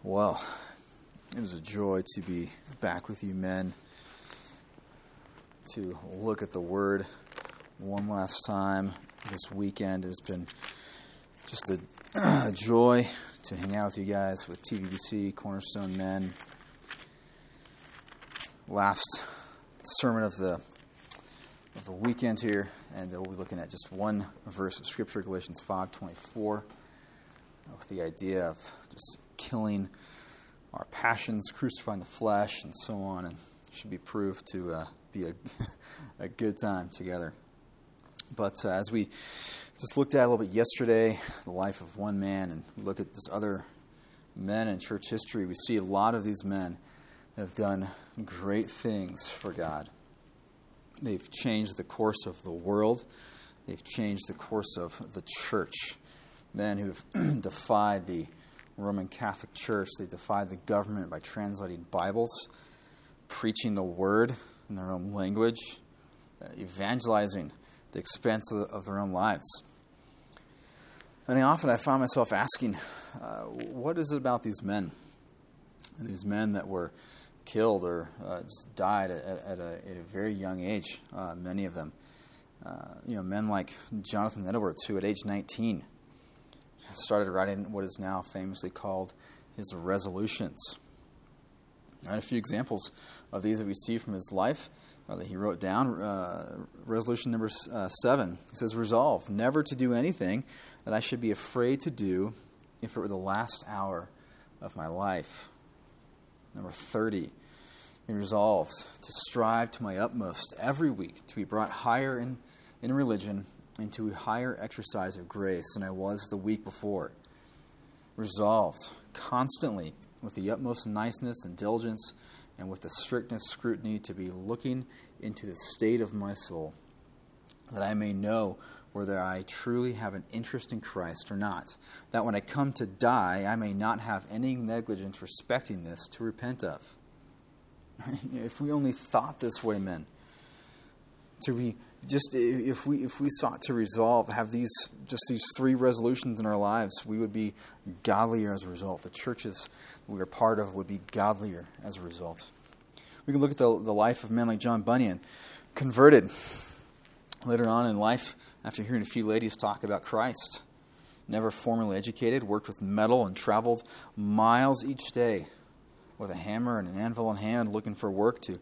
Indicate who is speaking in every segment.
Speaker 1: Well, it is a joy to be back with you men, to look at the Word one last time this weekend. It's been just a joy to hang out with you guys with TVBC, Cornerstone Men. Last sermon of the weekend here, and we'll be looking at just one verse of Scripture, Galatians 5:24, with the idea of just killing our passions, crucifying the flesh, and so on, and it should be proved to be a good time together. But as we just looked at a little bit yesterday, the life of one man, and we look at this other men in church history, we see a lot of these men have done great things for God. They've changed the course of the world. They've changed the course of the church. Men who've defied the Roman Catholic Church. They defied the government by translating Bibles, preaching the Word in their own language, evangelizing at the expense of their own lives. And often I find myself asking, what is it about these men? And these men that were killed or just died at a very young age, many of them. Men like Jonathan Edwards, who at age 19 started writing what is now famously called his resolutions. A few examples of these that we see from his life that he wrote down. Resolution number 7. He says, "Resolve never to do anything that I should be afraid to do if it were the last hour of my life." Number 30. He resolved to strive to my utmost every week to be brought higher in religion and to a higher exercise of grace than I was the week before. Resolved constantly with the utmost niceness and diligence and with the strictest scrutiny to be looking into the state of my soul, that I may know whether I truly have an interest in Christ or not, that when I come to die, I may not have any negligence respecting this to repent of. If we only thought this way, men, if we sought to resolve, have these 3 resolutions in our lives, we would be godlier as a result. The churches we are part of would be godlier as a result. We can look at the life of men like John Bunyan, converted later on in life after hearing a few ladies talk about Christ. Never formally educated, worked with metal and traveled miles each day with a hammer and an anvil in hand, looking for work to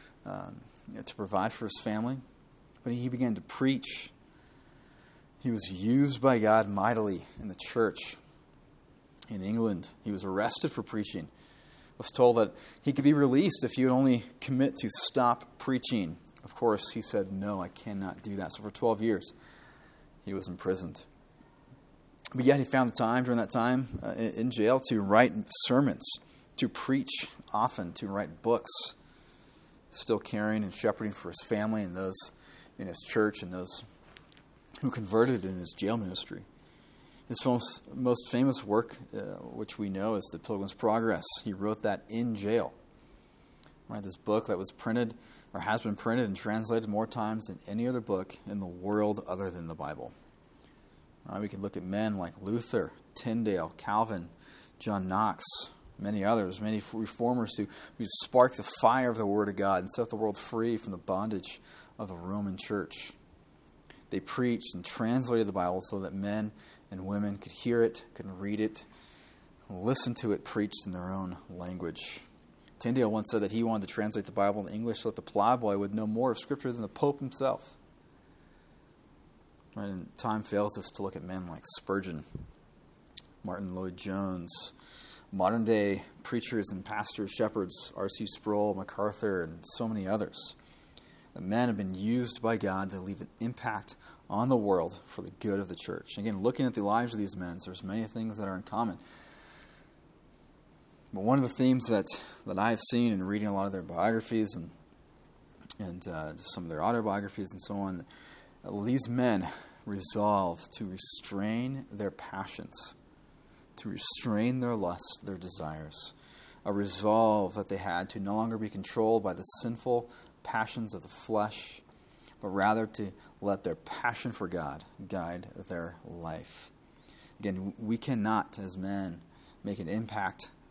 Speaker 1: provide for his family. But he began to preach. He was used by God mightily in the church. In England, he was arrested for preaching. Was told that he could be released if he would only commit to stop preaching. Of course, he said, "No, I cannot do that." So for 12 years, he was imprisoned. But yet he found the time during that time in jail to write sermons, to preach often, to write books, still caring and shepherding for his family and those in his church and those who converted in his jail ministry. His most famous work, which we know, is The Pilgrim's Progress. He wrote that in jail. Right, this book that was printed or has been printed and translated more times than any other book in the world other than the Bible. Right, we can look at men like Luther, Tyndale, Calvin, John Knox, many others, many reformers who sparked the fire of the Word of God and set the world free from the bondage of the Roman Church. They preached and translated the Bible so that men and women could hear it, could read it, listen to it preached in their own language. Tyndale once said that he wanted to translate the Bible in English so that the plowboy would know more of Scripture than the Pope himself. Right, and time fails us to look at men like Spurgeon, Martin Lloyd-Jones, modern-day preachers and pastors, shepherds, R.C. Sproul, MacArthur, and so many others. The men have been used by God to leave an impact on the world for the good of the church. Again, looking at the lives of these men, there's many things that are in common. But one of the themes that I have seen in reading a lot of their biographies and some of their autobiographies and so on, these men resolve to restrain their passions, to restrain their lusts, their desires. A resolve that they had to no longer be controlled by the sinful passions of the flesh, but rather to let their passion for God guide their life. Again, we cannot, as men, make an impact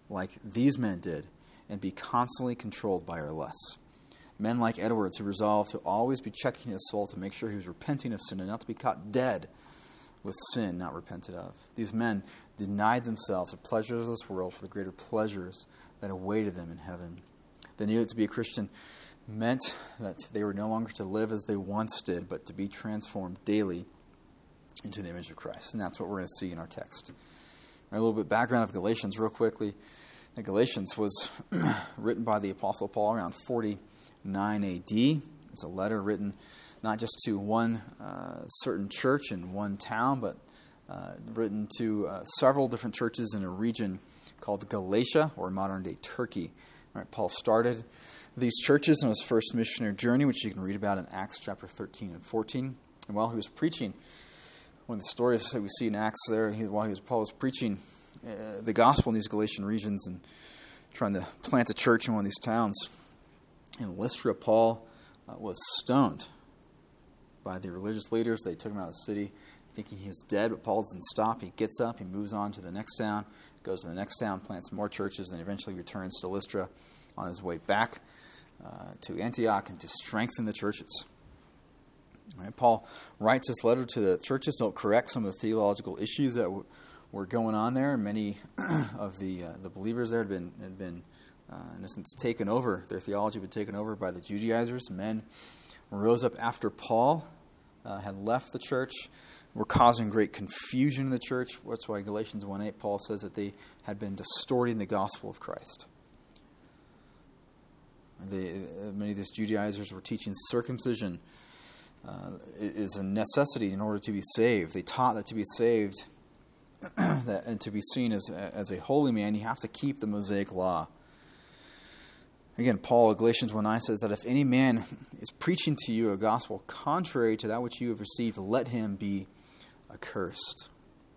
Speaker 1: like these men did and be constantly controlled by our lusts. Men like Edwards, who resolved to always be checking his soul to make sure he was repenting of sin and not to be caught dead with sin not repented of. These men denied themselves the pleasures of this world for the greater pleasures that awaited them in heaven. They knew that to be a Christian meant that they were no longer to live as they once did, but to be transformed daily into the image of Christ. And that's what we're going to see in our text. A little bit background of Galatians real quickly. Galatians was written by the Apostle Paul around 49 AD. It's a letter written not just to one certain church in one town, but written to several different churches in a region called Galatia, or modern-day Turkey. All right, Paul started these churches on his first missionary journey, which you can read about in Acts chapter 13 and 14. And while he was preaching, one of the stories that we see in Acts there, Paul was preaching the gospel in these Galatian regions and trying to plant a church in one of these towns. In Lystra, Paul was stoned by the religious leaders. They took him out of the city thinking he was dead, but Paul doesn't stop. He gets up, he moves on to the next town, goes to the next town, plants more churches, then eventually returns to Lystra on his way back to Antioch and to strengthen the churches. Right, Paul writes this letter to the churches to correct some of the theological issues that were going on there. Many of the believers there had been in a sense taken over. Their theology had been taken over by the Judaizers. Men rose up after Paul had left the church, were causing great confusion in the church. That's why Galatians 1:8, Paul says that they had been distorting the gospel of Christ. Many of these Judaizers were teaching circumcision is a necessity in order to be saved. They taught that to be saved and to be seen as a holy man, you have to keep the Mosaic law. Again, Paul, Galatians 1:9 says that if any man is preaching to you a gospel contrary to that which you have received, let him be accursed.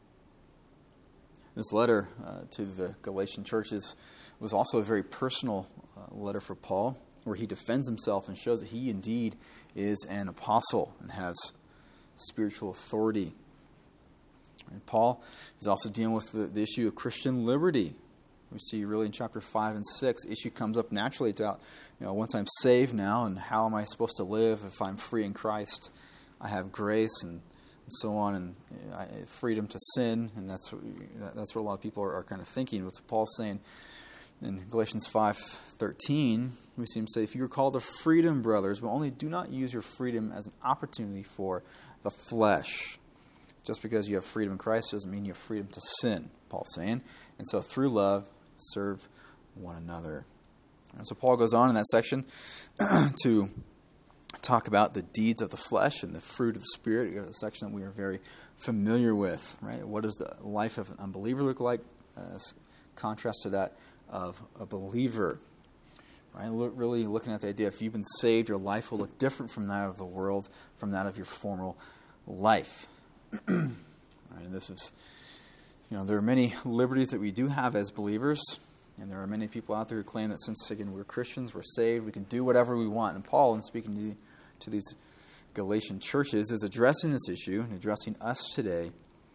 Speaker 1: This letter to the Galatian churches was also a very personal letter for Paul, where he defends himself and shows that he indeed is an apostle and has spiritual authority. And Paul is also dealing with the issue of Christian liberty. We see really in chapter 5 and 6, the issue comes up naturally about, once I'm saved now, and how am I supposed to live if I'm free in Christ? I have grace and so on, and freedom to sin, and that's what a lot of people are kind of thinking. With Paul saying in Galatians 5:13, we see him say, if you are called to freedom, brothers, but only do not use your freedom as an opportunity for the flesh. Just because you have freedom in Christ doesn't mean you have freedom to sin, Paul's saying. And so through love, serve one another. And so Paul goes on in that section to talk about the deeds of the flesh and the fruit of the Spirit, a section that we are very familiar with, right? What does the life of an unbeliever look like as contrast to that of a believer? Right? Really looking at the idea, if you've been saved, your life will look different from that of the world, from that of your former life. Right? And this is, there are many liberties that we do have as believers, and there are many people out there who claim that since, again, we're Christians, we're saved, we can do whatever we want. And Paul, in speaking to these Galatian churches, is addressing this issue and addressing us today.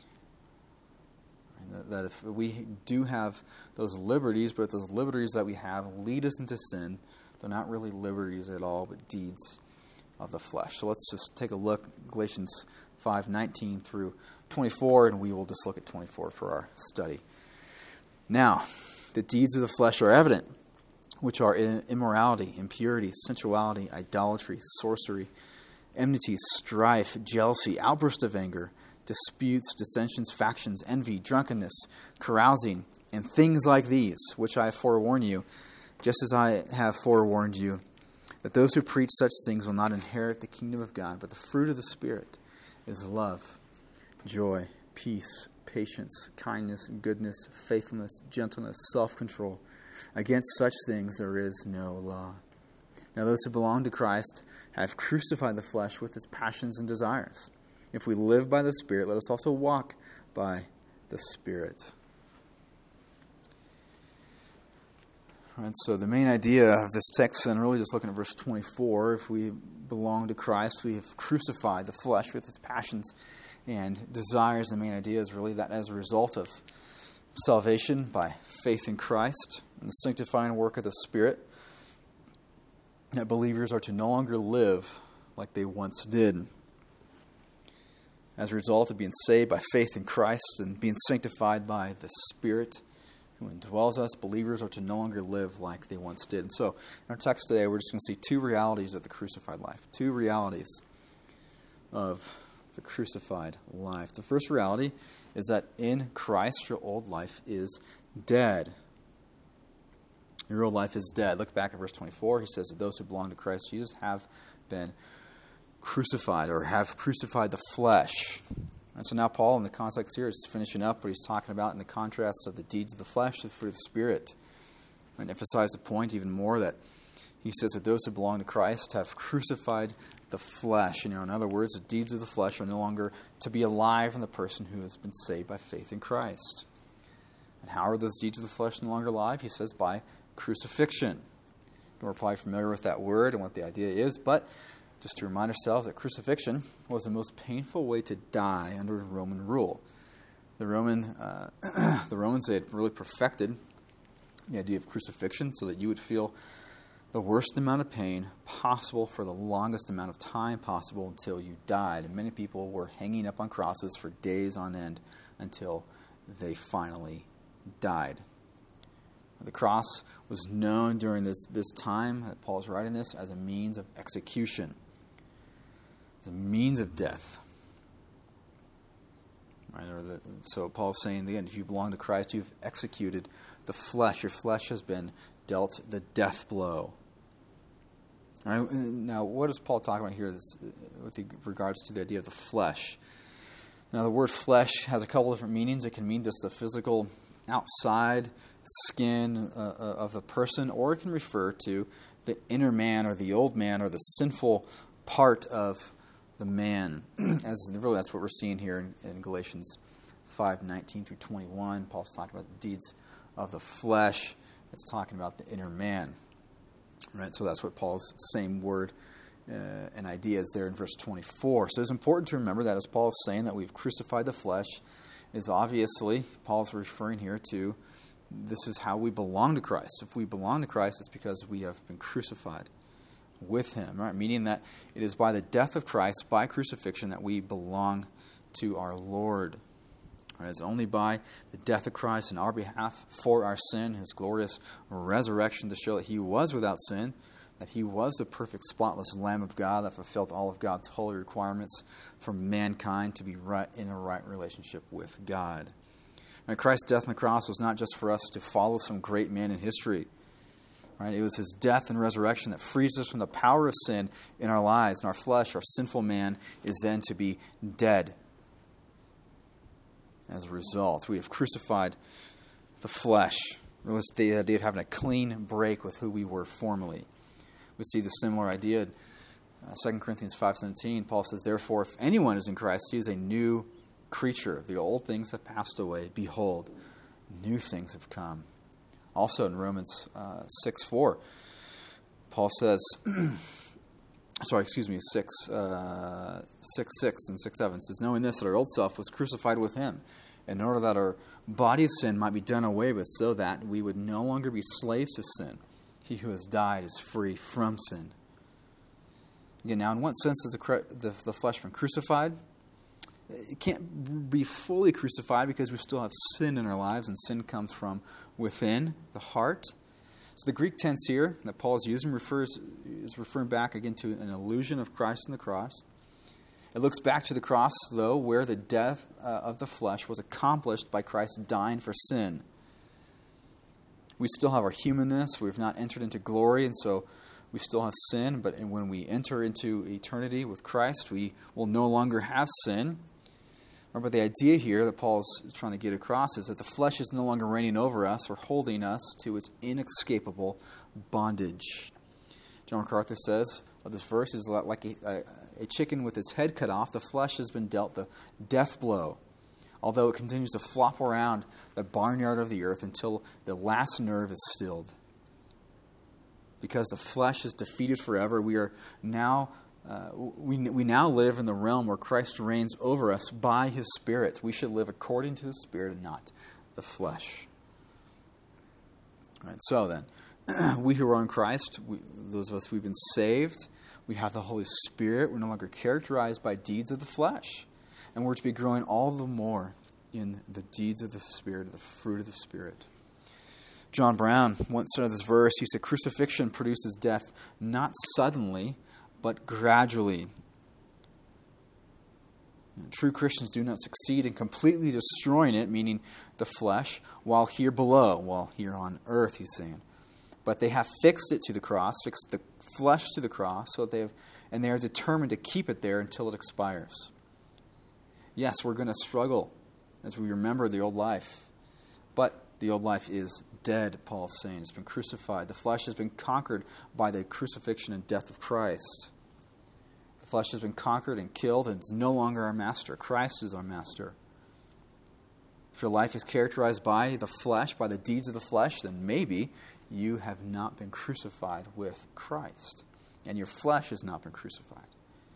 Speaker 1: That if we do have those liberties, but if those liberties that we have lead us into sin, they're not really liberties at all, but deeds of the flesh. So let's just take a look, Galatians 5:19 through 24, and we will just look at 24 for our study. Now, the deeds of the flesh are evident, which are immorality, impurity, sensuality, idolatry, sorcery, enmity, strife, jealousy, outburst of anger, disputes, dissensions, factions, envy, drunkenness, carousing, and things like these, which I forewarn you, just as I have forewarned you, that those who preach such things will not inherit the kingdom of God, but the fruit of the Spirit is love, joy, peace, patience, kindness, goodness, faithfulness, gentleness, self-control. Against such things there is no law. Now those who belong to Christ have crucified the flesh with its passions and desires. If we live by the Spirit, let us also walk by the Spirit. All right, so the main idea of this text, and really just looking at verse 24, if we belong to Christ, we have crucified the flesh with its passions and desires. The main idea is really that as a result of salvation by faith in Christ and the sanctifying work of the Spirit, that believers are to no longer live like they once did. As a result of being saved by faith in Christ and being sanctified by the Spirit who indwells us, believers are to no longer live like they once did. And so, in our text today, we're just going to see two realities of the crucified life. Two realities of the crucified life. The first reality is that in Christ, your old life is dead. Your old life is dead. Look back at verse 24. He says that those who belong to Christ Jesus have been crucified, or have crucified the flesh. And so now Paul, in the context here, is finishing up what he's talking about in the contrast of the deeds of the flesh and the fruit of the Spirit. And emphasize the point even more that he says that those who belong to Christ have crucified the flesh. In other words, the deeds of the flesh are no longer to be alive in the person who has been saved by faith in Christ. And how are those deeds of the flesh no longer alive? He says by crucifixion. We're probably familiar with that word and what the idea is, but just to remind ourselves that crucifixion was the most painful way to die under Roman rule. The Romans had really perfected the idea of crucifixion so that you would feel the worst amount of pain possible for the longest amount of time possible until you died. And many people were hanging up on crosses for days on end until they finally died. The cross was known during this time that Paul is writing this as a means of execution. It's a means of death. Right? So Paul's saying, again, if you belong to Christ, you've executed the flesh. Your flesh has been dealt the death blow. All right? Now, what does Paul talk about here with regards to the idea of the flesh? Now, the word flesh has a couple different meanings. It can mean just the physical outside skin of the person, or it can refer to the inner man or the old man or the sinful part of the man. That's what we're seeing here in Galatians 5:19 through 21. Paul's talking about the deeds of the flesh. It's talking about the inner man. Right? So that's what Paul's same word and idea is there in verse 24. So it's important to remember that as Paul is saying that we've crucified the flesh, is obviously, Paul's referring here to this is how we belong to Christ. If we belong to Christ, it's because we have been crucified with him, right? Meaning that it is by the death of Christ, by crucifixion, that we belong to our Lord. Right? It's only by the death of Christ in our behalf for our sin, his glorious resurrection to show that he was without sin, that he was the perfect, spotless Lamb of God that fulfilled all of God's holy requirements for mankind to be right in a right relationship with God. Right? Christ's death on the cross was not just for us to follow some great man in history. Right? It was his death and resurrection that frees us from the power of sin in our lives, and our flesh, our sinful man, is then to be dead. As a result, we have crucified the flesh. It's the idea of having a clean break with who we were formerly. We see the similar idea in 2 Corinthians 5:17. Paul says, "Therefore, if anyone is in Christ, he is a new creature. The old things have passed away. Behold, new things have come." Also in Romans 6:4, Paul says, 6, 6:6 and 6:7 says, "Knowing this, that our old self was crucified with him, in order that our body of sin might be done away with, so that we would no longer be slaves to sin. He who has died is free from sin." Again, now in what sense has the flesh been crucified? It can't be fully crucified because we still have sin in our lives, and sin comes from within the heart. So the Greek tense here that Paul is using is referring back again to an allusion of Christ on the cross. It looks back to the cross, though, where the death of the flesh was accomplished by Christ dying for sin. We still have our humanness. We have not entered into glory, and so we still have sin. But when we enter into eternity with Christ, we will no longer have sin. Remember, the idea here that Paul is trying to get across is that the flesh is no longer reigning over us or holding us to its inescapable bondage. John MacArthur says of this verse is like a chicken with its head cut off. The flesh has been dealt the death blow, although it continues to flop around the barnyard of the earth until the last nerve is stilled. Because the flesh is defeated forever, we are now we now live in the realm where Christ reigns over us by his Spirit. We should live according to the Spirit and not the flesh. All right, so then, we who are in Christ, those of us who've been saved, we have the Holy Spirit. We're no longer characterized by deeds of the flesh. And we're to be growing all the more in the deeds of the Spirit, the fruit of the Spirit. John Brown once said of this verse, he said, crucifixion produces death not suddenly, but gradually. True Christians do not succeed in completely destroying it, meaning the flesh, while here below, while here on earth, he's saying. But they have fixed it to the cross, fixed the flesh to the cross, and they are determined to keep it there until it expires. Yes, we're going to struggle as we remember the old life. But the old life is dead, Paul's saying. It's been crucified. The flesh has been conquered by the crucifixion and death of Christ. The flesh has been conquered and killed, and it's no longer our master. Christ is our master. If your life is characterized by the flesh, by the deeds of the flesh, then maybe you have not been crucified with Christ, and your flesh has not been crucified.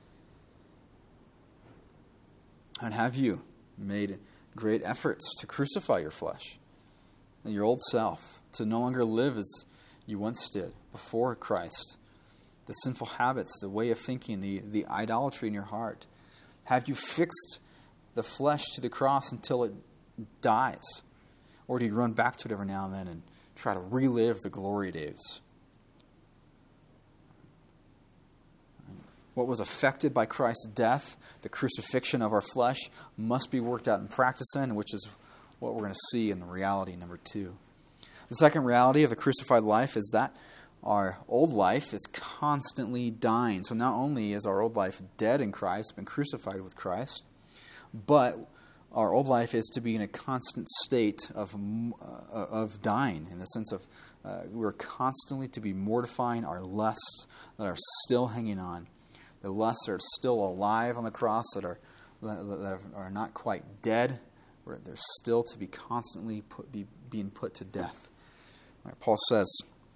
Speaker 1: And have you made great efforts to crucify your flesh and your old self, to no longer live as you once did before Christ? The sinful habits, the way of thinking, the idolatry in your heart. Have you fixed the flesh to the cross until it dies? Or do you run back to it every now and then and try to relive the glory days? What was affected by Christ's death, the crucifixion of our flesh, must be worked out in practice then, which is what we're going to see in the reality number 2. The second reality of the crucified life is that our old life is constantly dying. So not only is our old life dead in Christ, been crucified with Christ, but our old life is to be in a constant state of dying, in the sense of we're constantly to be mortifying our lusts that are still hanging on. The lusts that are still alive on the cross, that are not quite dead, where they're still to be constantly being put to death. Right, Paul says,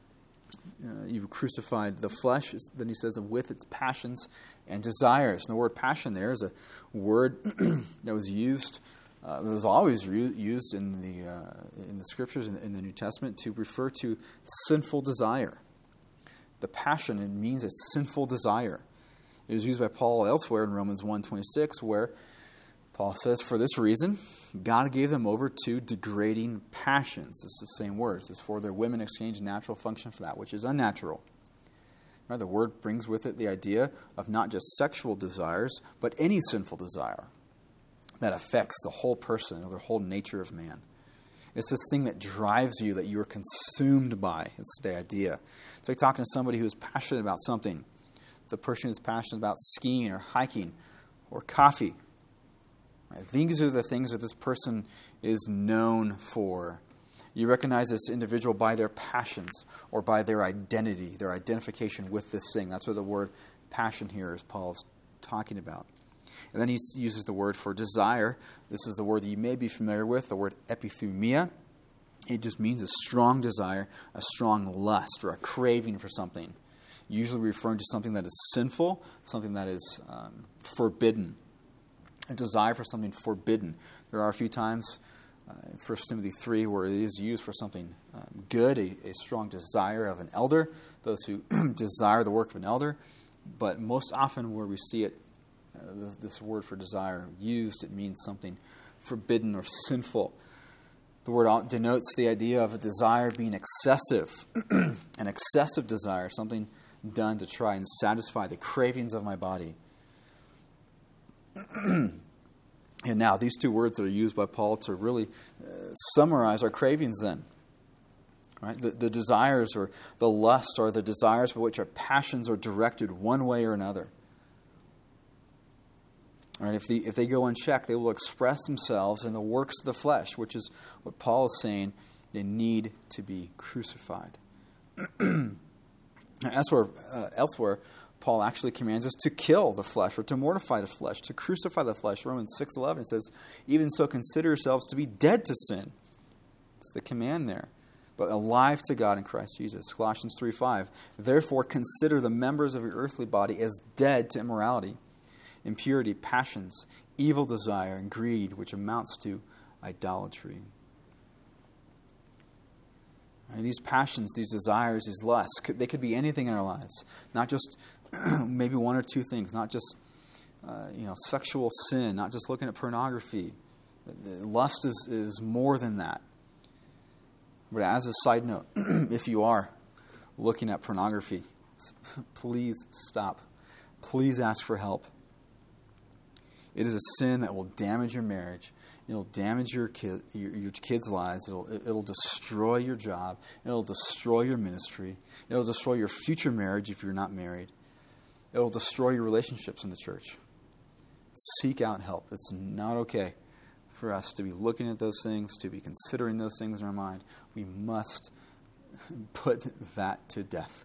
Speaker 1: you crucified the flesh, then he says, with its passions and desires. And the word passion there is a word that was used, that was always used in the Scriptures, in the New Testament, to refer to sinful desire. The passion, it means a sinful desire. It was used by Paul elsewhere in Romans 1:26, where Paul says, for this reason, God gave them over to degrading passions. It's the same words. It's for their women exchange natural function for that which is unnatural. Right, the word brings with it the idea of not just sexual desires, but any sinful desire that affects the whole person or the whole nature of man. It's this thing that drives you, that you are consumed by. It's the idea. It's like talking to somebody who is passionate about something. The person who's passionate about skiing or hiking or coffee. Right? These are the things that this person is known for. You recognize this individual by their passions or by their identity, their identification with this thing. That's what the word passion here is Paul's talking about. And then he uses the word for desire. This is the word that you may be familiar with, the word epithumia. It just means a strong desire, a strong lust, or a craving for something. Usually referring to something that is sinful, something that is forbidden. A desire for something forbidden. There are a few times in 1 Timothy 3 where it is used for something good, a strong desire of an elder, those who desire the work of an elder. But most often where we see it, this word for desire used, it means something forbidden or sinful. The word denotes the idea of a desire being excessive. An excessive desire, something done to try and satisfy the cravings of my body. And now, these two words that are used by Paul to really summarize our cravings then. Right? The desires or the lust are the desires by which our passions are directed one way or another. Right? If they go unchecked, they will express themselves in the works of the flesh, which is what Paul is saying they need to be crucified. Elsewhere, Paul actually commands us to kill the flesh or to mortify the flesh, to crucify the flesh. Romans 6:11 says, even so consider yourselves to be dead to sin. It's the command there. But alive to God in Christ Jesus. Colossians 3:5, therefore consider the members of your earthly body as dead to immorality, impurity, passions, evil desire, and greed, which amounts to idolatry. And these passions, these desires, these lusts, they could be anything in our lives. Not just maybe one or two things. Not just sexual sin. Not just looking at pornography. Lust is more than that. But as a side note, if you are looking at pornography, please stop. Please ask for help. It is a sin that will damage your marriage. It'll damage your kids' lives. It'll destroy your job. It'll destroy your ministry. It'll destroy your future marriage if you're not married. It'll destroy your relationships in the church. Seek out help. It's not okay for us to be looking at those things, to be considering those things in our mind. We must put that to death.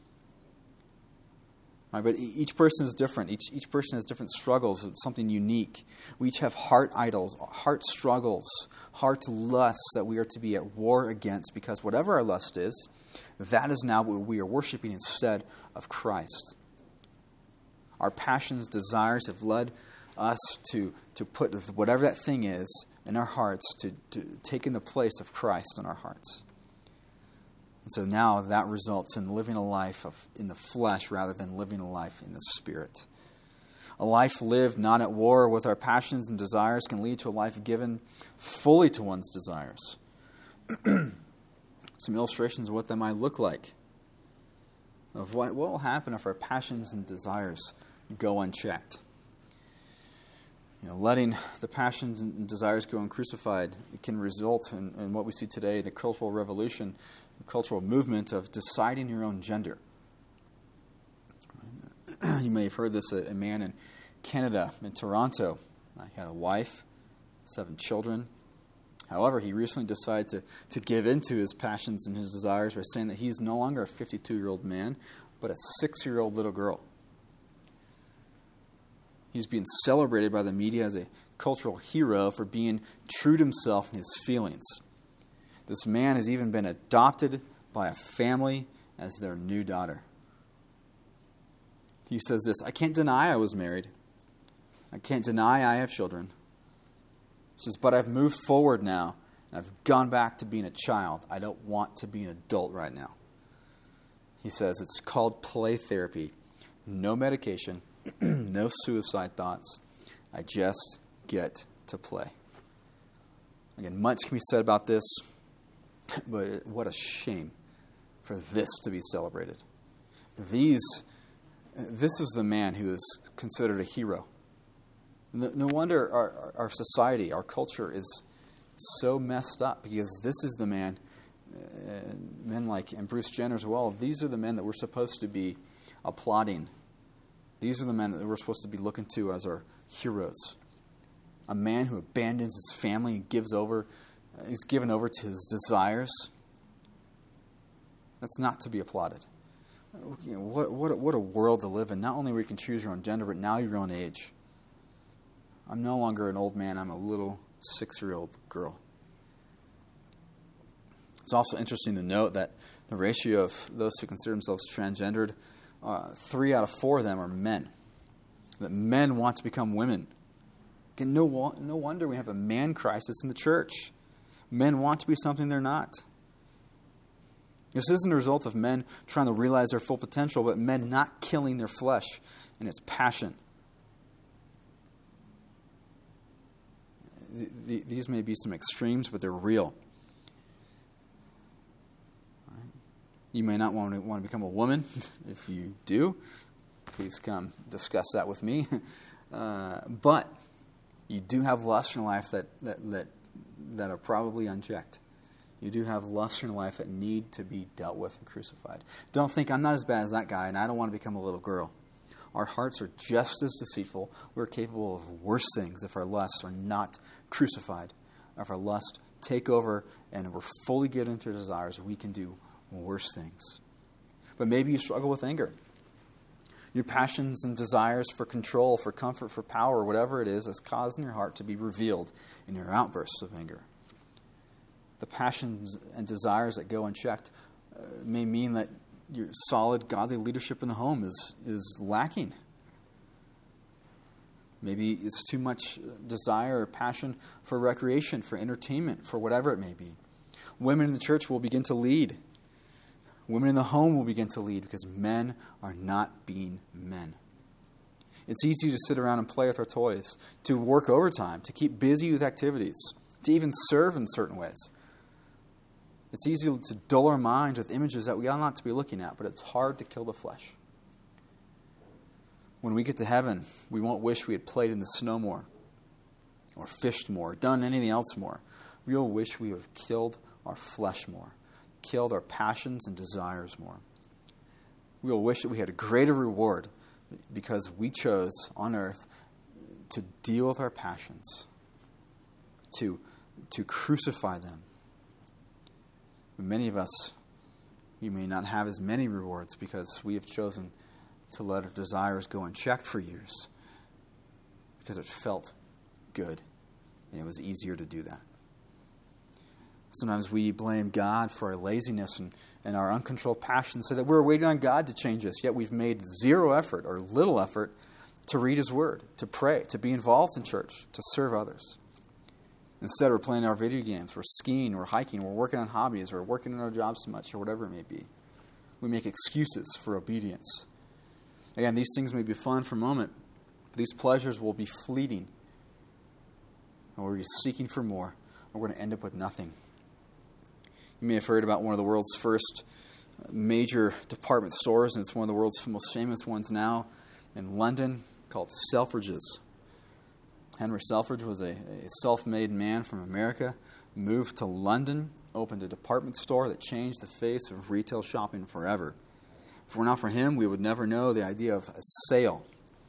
Speaker 1: Right, but each person is different. Each person has different struggles. It's something unique. We each have heart idols, heart struggles, heart lusts that we are to be at war against, because whatever our lust is, that is now what we are worshiping instead of Christ. Our passions, desires have led us to put whatever that thing is in our hearts, to take in the place of Christ in our hearts. And so now that results in living a life in the flesh rather than living a life in the Spirit. A life lived not at war with our passions and desires can lead to a life given fully to one's desires. Some illustrations of what that might look like. Of what will happen if our passions and desires go unchecked. Letting the passions and desires go uncrucified, it can result in what we see today, the cultural revolution, the cultural movement of deciding your own gender. You may have heard this, a man in Canada, in Toronto. He had a wife, 7 children. However, he recently decided to give in to his passions and his desires by saying that he's no longer a 52-year-old man, but a 6-year-old little girl. He's being celebrated by the media as a cultural hero for being true to himself and his feelings. This man has even been adopted by a family as their new daughter. He says this, "I can't deny I was married. I can't deny I have children." He says, "But I've moved forward now, and I've gone back to being a child. I don't want to be an adult right now." He says, "It's called play therapy. No medication. No suicide thoughts. I just get to play." Again, much can be said about this, but what a shame for this to be celebrated. This is the man who is considered a hero. No wonder our society, our culture is so messed up, because this is the man, men like and Bruce Jenner as well, these are the men that we're supposed to be applauding. These are the men that we're supposed to be looking to as our heroes. A man who abandons his family and is given over to his desires. That's not to be applauded. What a world to live in. Not only where you can choose your own gender, but now your own age. I'm no longer an old man. I'm a little 6-year-old girl. It's also interesting to note that the ratio of those who consider themselves transgendered, 3 out of 4 of them are men. That men want to become women. Again, no wonder we have a man crisis in the church. Men want to be something they're not. This isn't a result of men trying to realize their full potential, but men not killing their flesh and its passion. These may be some extremes, but they're real. You may not want to become a woman. If you do, please come discuss that with me. But you do have lusts in life that are probably unchecked. You do have lusts in life that need to be dealt with and crucified. Don't think, I'm not as bad as that guy and I don't want to become a little girl. Our hearts are just as deceitful. We're capable of worse things if our lusts are not crucified. If our lusts take over and we're fully given to desires, we can do worse things. But maybe you struggle with anger. Your passions and desires for control, for comfort, for power, whatever it is causing your heart to be revealed in your outbursts of anger. The passions and desires that go unchecked may mean that your solid, godly leadership in the home is lacking. Maybe it's too much desire or passion for recreation, for entertainment, for whatever it may be. Women in the church will begin to lead. Women in the home will begin to lead because men are not being men. It's easy to sit around and play with our toys, to work overtime, to keep busy with activities, to even serve in certain ways. It's easy to dull our minds with images that we ought not to be looking at, but it's hard to kill the flesh. When we get to heaven, we won't wish we had played in the snow more, or fished more, or done anything else more. We'll wish we would have killed our flesh more, killed our passions and desires more. We'll wish that we had a greater reward because we chose on earth to deal with our passions, to crucify them. But many of us, we may not have as many rewards because we have chosen to let our desires go unchecked for years because it felt good and it was easier to do that. Sometimes we blame God for our laziness and our uncontrolled passions, so that we're waiting on God to change us, yet we've made zero effort or little effort to read His Word, to pray, to be involved in church, to serve others. Instead, we're playing our video games, we're skiing, we're hiking, we're working on hobbies, we're working on our jobs so much, or whatever it may be. We make excuses for obedience. Again, these things may be fun for a moment, but these pleasures will be fleeting. And we'll be seeking for more, and we're going to end up with nothing. You may have heard about one of the world's first major department stores, and it's one of the world's most famous ones now in London, called Selfridges. Henry Selfridge was a self-made man from America, moved to London, opened a department store that changed the face of retail shopping forever. If it were not for him, we would never know the idea of a sale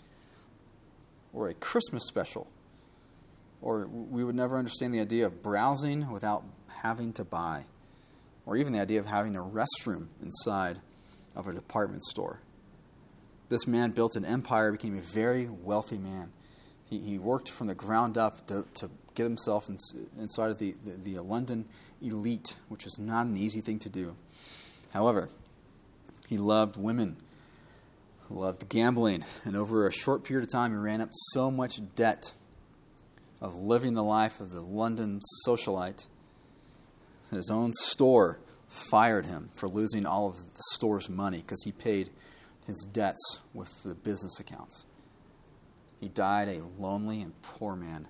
Speaker 1: or a Christmas special, or we would never understand the idea of browsing without having to buy, or even the idea of having a restroom inside of a department store. This man built an empire, became a very wealthy man. He worked from the ground up to get himself inside of the London elite, which is not an easy thing to do. However, he loved women, loved gambling, and over a short period of time, he ran up so much debt of living the life of the London socialite. His own store fired him for losing all of the store's money because he paid his debts with the business accounts. He died a lonely and poor man.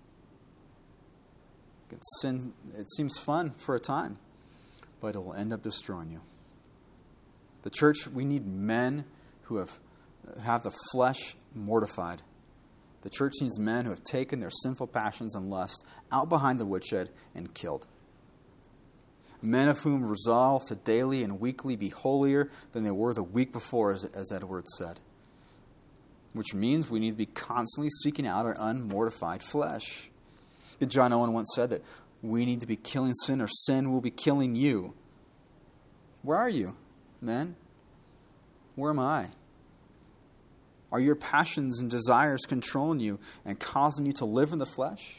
Speaker 1: It seems fun for a time, but it will end up destroying you. The church, we need men who have the flesh mortified. The church needs men who have taken their sinful passions and lust out behind the woodshed and killed. Men of whom resolve to daily and weekly be holier than they were the week before, as Edward said. Which means we need to be constantly seeking out our unmortified flesh. John Owen once said that we need to be killing sin, or sin will be killing you. Where are you, men? Where am I? Are your passions and desires controlling you and causing you to live in the flesh?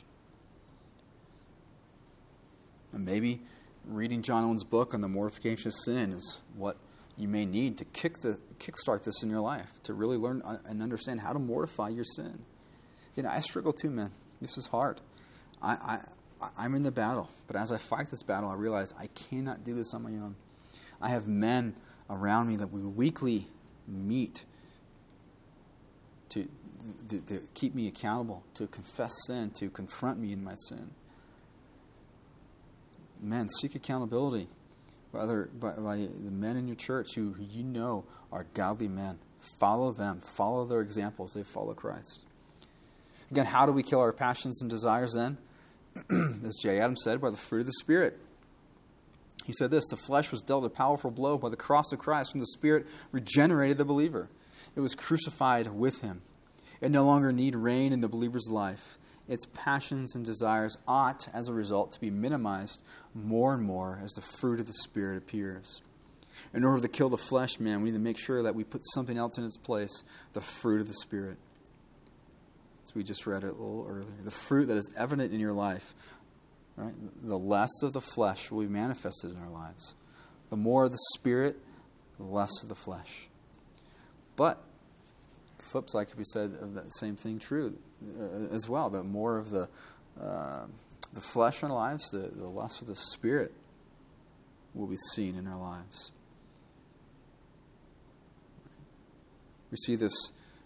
Speaker 1: And maybe reading John Owen's book on the mortification of sin is what you may need to kickstart this in your life, to really learn and understand how to mortify your sin. I struggle too, man. This is hard. I'm in the battle, but as I fight this battle, I realize I cannot do this on my own. I have men around me that we weekly meet to keep me accountable, to confess sin, to confront me in my sin. Men, seek accountability by the men in your church who you know are godly men. Follow them. Follow their examples. They follow Christ. Again, how do we kill our passions and desires then? As J. Adams said, by the fruit of the Spirit. He said this: the flesh was dealt a powerful blow by the cross of Christ, and the Spirit regenerated the believer. It was crucified with Him. It no longer need reign in the believer's life. Its passions and desires ought, as a result, to be minimized more and more as the fruit of the Spirit appears. In order to kill the flesh, man, we need to make sure that we put something else in its place, the fruit of the Spirit. As we just read it a little earlier. The fruit that is evident in your life, right? The less of the flesh will be manifested in our lives. The more of the Spirit, the less of the flesh. But the flip side could be said of that same thing true as well. The more of the flesh in our lives, the less of the Spirit will be seen in our lives. We see this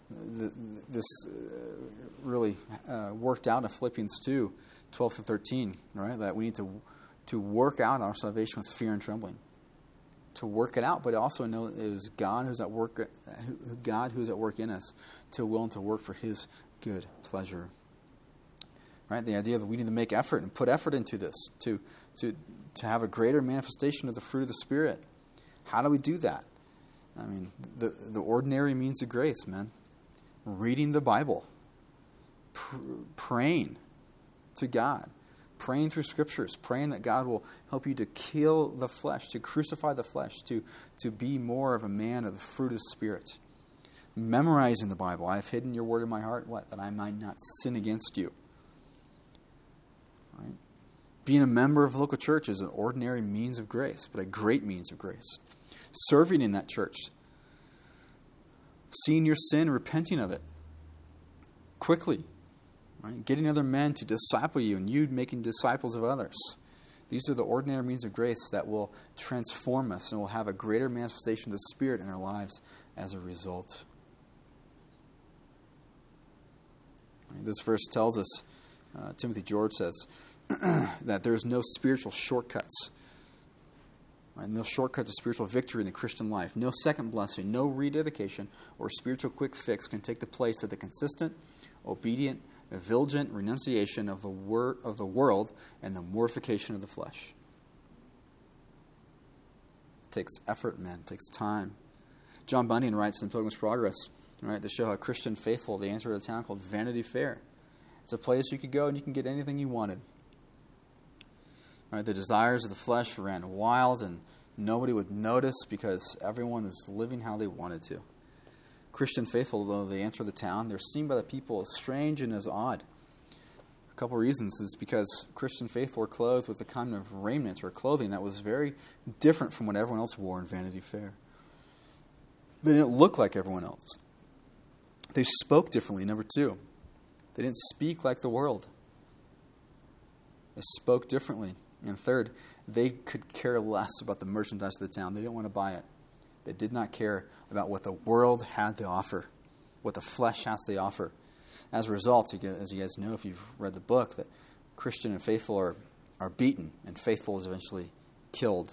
Speaker 1: really worked out in Philippians 2, 12 to 13, right? That we need to work out our salvation with fear and trembling. To work it out, but also know it is God who's at work. God who's at work in us, to will and to work for His good pleasure. Right? The idea that we need to make effort and put effort into this to have a greater manifestation of the fruit of the Spirit. How do we do that? I mean, the ordinary means of grace, man. Reading the Bible, praying to God. Praying through Scriptures, praying that God will help you to kill the flesh, to crucify the flesh, to be more of a man of the fruit of the Spirit. Memorizing the Bible. I have hidden your word in my heart, what? That I might not sin against you. Right? Being a member of a local church is an ordinary means of grace, but a great means of grace. Serving in that church. Seeing your sin, repenting of it. Quickly. Right? Getting other men to disciple you and you making disciples of others. These are the ordinary means of grace that will transform us and will have a greater manifestation of the Spirit in our lives as a result. Right? This verse tells us, Timothy George says, that there's no spiritual shortcuts. Right? No shortcut to spiritual victory in the Christian life. No second blessing, no rededication, or spiritual quick fix can take the place of the consistent, obedient, a vigilant renunciation of the world and the mortification of the flesh. It takes effort, man. It takes time. John Bunyan writes in Pilgrim's Progress, right, to show how Christian faithful, they entered a town called Vanity Fair. It's a place you could go and you can get anything you wanted. Right, the desires of the flesh ran wild and nobody would notice because everyone was living how they wanted to. Christian faithful, though they enter the town, they're seen by the people as strange and as odd. A couple of reasons is because Christian faithful were clothed with a kind of raiment or clothing that was very different from what everyone else wore in Vanity Fair. They didn't look like everyone else. They spoke differently, number two. They didn't speak like the world. They spoke differently. And third, they could care less about the merchandise of the town. They didn't want to buy it. They did not care about what the world had to offer, what the flesh has to offer. As a result, as you guys know if you've read the book, that Christian and faithful are beaten, and faithful is eventually killed.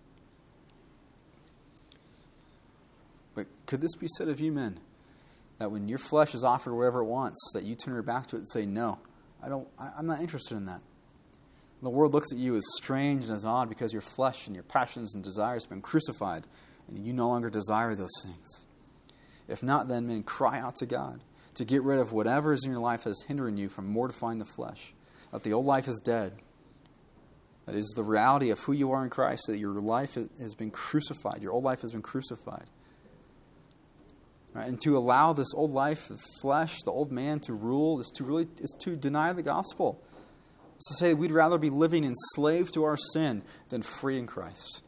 Speaker 1: But could this be said of you men? That when your flesh is offered whatever it wants, that you turn your back to it and say, no, I'm not interested in that. The world looks at you as strange and as odd because your flesh and your passions and desires have been crucified, and you no longer desire those things. If not, then, men, cry out to God to get rid of whatever is in your life that is hindering you from mortifying the flesh. That the old life is dead. That is the reality of who you are in Christ, that your life has been crucified. Your old life has been crucified. Right? And to allow this old life, the flesh, the old man to rule is to deny the gospel. It's to say we'd rather be living enslaved to our sin than free in Christ.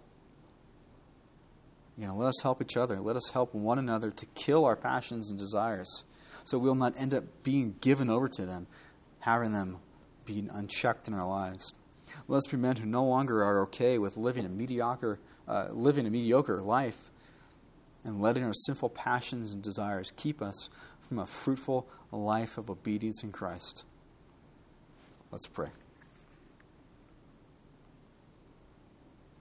Speaker 1: Let us help each other. Let us help one another to kill our passions and desires so we'll not end up being given over to them, having them being unchecked in our lives. Let us be men who no longer are okay with living a mediocre life and letting our sinful passions and desires keep us from a fruitful life of obedience in Christ. Let's pray.